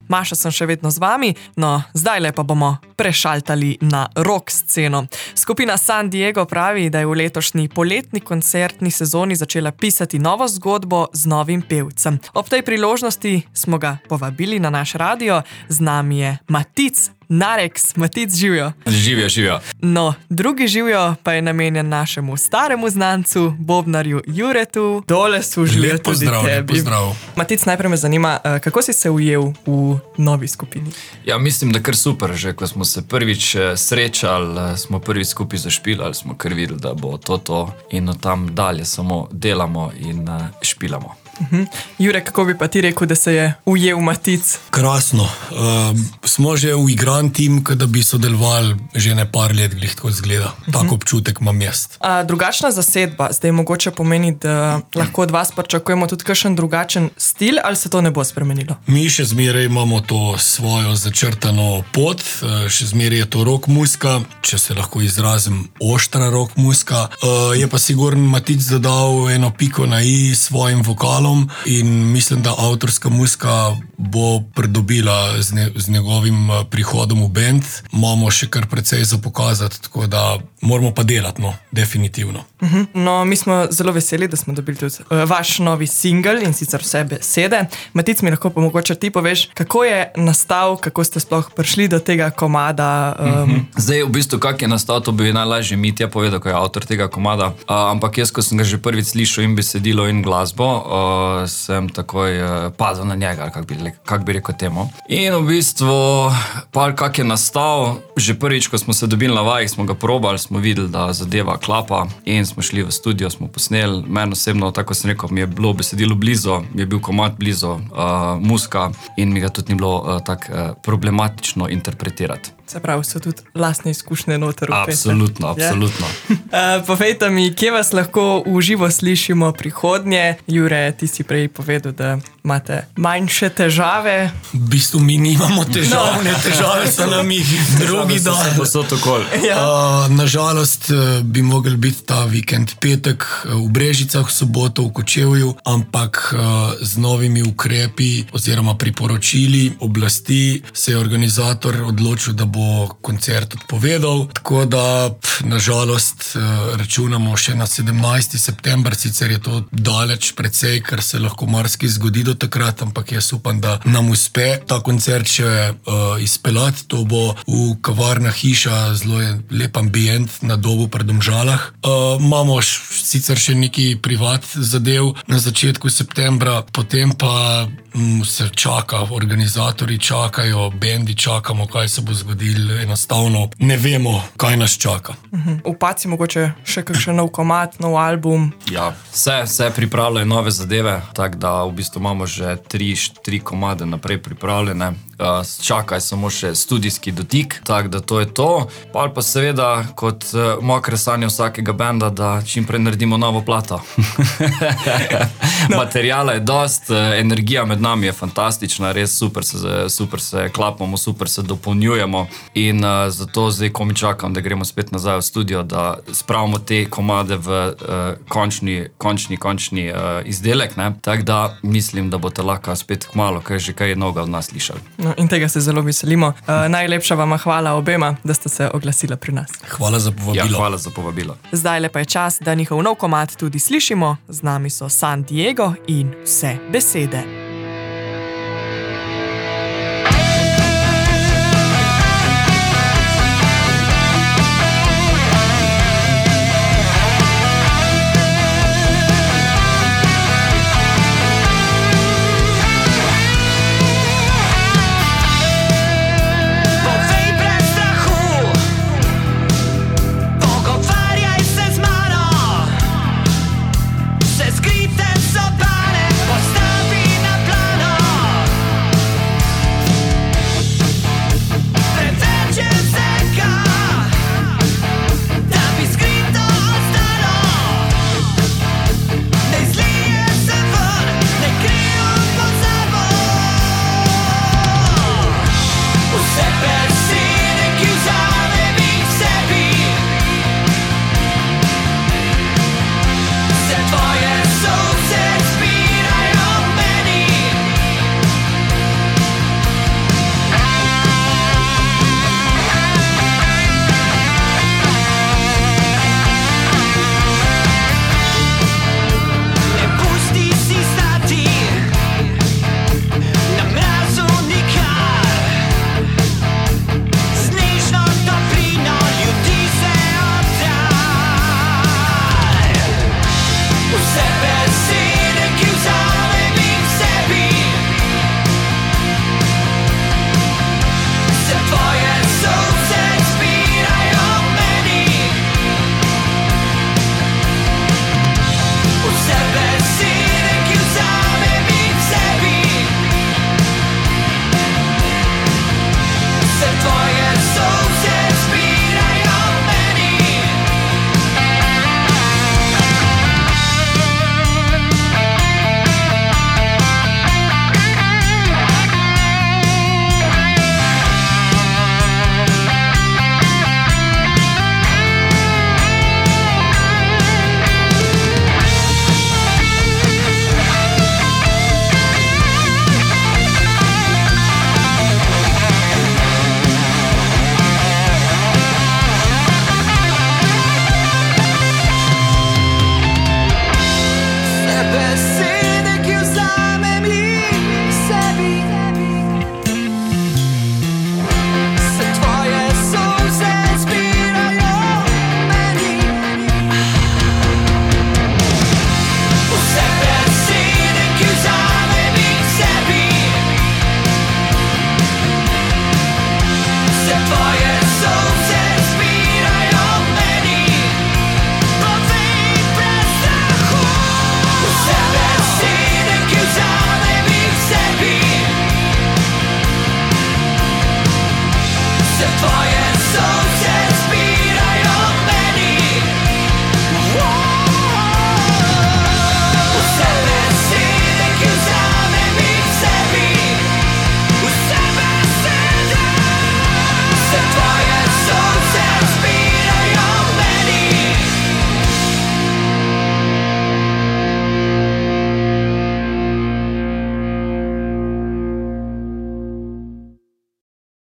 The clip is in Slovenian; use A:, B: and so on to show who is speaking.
A: Maša sem še vedno z vami, no zdajle pa bomo prešaltali na rock sceno. Skupina San Diego pravi, da je v letošnji poletni koncertni sezoni začela pisati novo zgodbo z novim pevcem. Ob tej priložnosti smo ga povabili na naš radio, z nami je Matic Narex. Matic, živjo.
B: Živjo.
A: No, drugi živjo pa je namenjen našemu staremu znancu, bobnarju Juretu. Dole služijo tudi tebi.
C: Pozdrav.
A: Matic, najprej me zanima, kako si se ujel v novi skupini?
B: Ja, mislim, da kar super. Že ko smo se prvič srečali, smo prvič skupaj zašpilali, smo kar videli, da bo to in od tam dalje samo delamo in špilamo.
A: Jure, kako bi pa ti rekel, da se je ujel Matic?
C: Krasno. Smo že uigran tim, da bi sodelovali že ne par let, glih tako izgleda. Tako občutek imam jaz.
A: Drugačna zasedba zdaj mogoče pomeni, da lahko od vas pričakujemo tudi kakšen drugačen stil, ali se to ne bo spremenilo?
C: Mi še zmeraj imamo to svojo začrtano pot, še zmeraj je to rock muzika, če se lahko izrazim, oštra rock muzika. Je pa sigurno Matic dodal eno piko na i svojim vokalom in mislim, da avtorska muzika bo pridobila z njegovim prihodom v band. Imamo še kar precej za pokazati, tako da moramo pa delati, no, definitivno.
A: No, mi smo zelo veseli, da smo dobili tudi vaš novi singel in sicer Vse besede. Matic, mi lahko pa mogoče ti poveš, kako je nastal, kako ste sploh prišli do tega komada?
B: Zdaj, v bistvu, kak je nastal, to bi najlažje Mitja povedal, ko je avtor tega komada. Ampak jaz, ko sem ga že prvič slišal in besedilo in glasbo, sem takoj padel na njega, kak bi rekel temu. In v bistvu, kak je nastal, že prvič, ko smo se dobili na vajih, smo ga probali, smo videli, da zadeva klapa in smo šli v studio, smo posneli. Meni osebno, tako sem rekel, mi je bilo besedilo blizu, mi je bil komad blizu, muzika in mi ga tudi ni bilo tako problematično interpretirati.
A: Se pravi, so tudi lastne izkušnje noter v pesem.
B: Absolutno.
A: Povejte mi, kje vas lahko v živo slišimo prihodnje? Jure, ti si prej povedal, da imate manjše težave.
C: V bistvu mi nimamo težav, težave so nam jih drugi dan. Nažalost bi mogel biti ta vikend petek v Brežicah, v soboto v Kočevju, ampak z novimi ukrepi oziroma priporočili oblasti se je organizator odločil, da bo koncert odpovedal, tako da nažalost računamo še na 17. september, sicer je to daleč precej, ker se lahko marsikaj zgodi do takrat, ampak jaz upam, da nam uspe ta koncert še izpeljati. To bo v kavarna hiša, zelo je lep ambient na Dobu pri Domžalah. Imamo sicer še neki privat zadev na začetku septembra, potem pa se čaka, organizatorji čakajo, bendi čakamo, kaj se bo zgodilo, enostavno ne vemo, kaj nas čaka.
A: V Paci mogoče še kakšen nov komad, nov album?
B: Ja, vse pripravljajo nove zadeve, tako da v bistvu imamo že 3 komade naprej pripravljene. Čakaj samo še studijski dotik, tako da to je to. Pa seveda, kot mokre sanje vsakega benda, da čim prej naredimo novo plato. Materijala je dost, energija med nami je fantastična, res super se klapamo, super se dopolnjujemo in zato zdaj komi čakam, da gremo spet nazaj v studio, da spravimo te komade v končni izdelek, ne? Tako da mislim, da boste lahko spet kmalu, ker že kaj novega od nas slišali.
A: No, in tega se zelo veselimo. Najlepša vama hvala obema, da ste se oglasila pri nas.
C: Hvala za povabilo.
B: Ja, hvala za povabilo.
A: Zdajle pa je čas, da njihov nov komad tudi slišimo. Z nami so San Diego in Vse besede.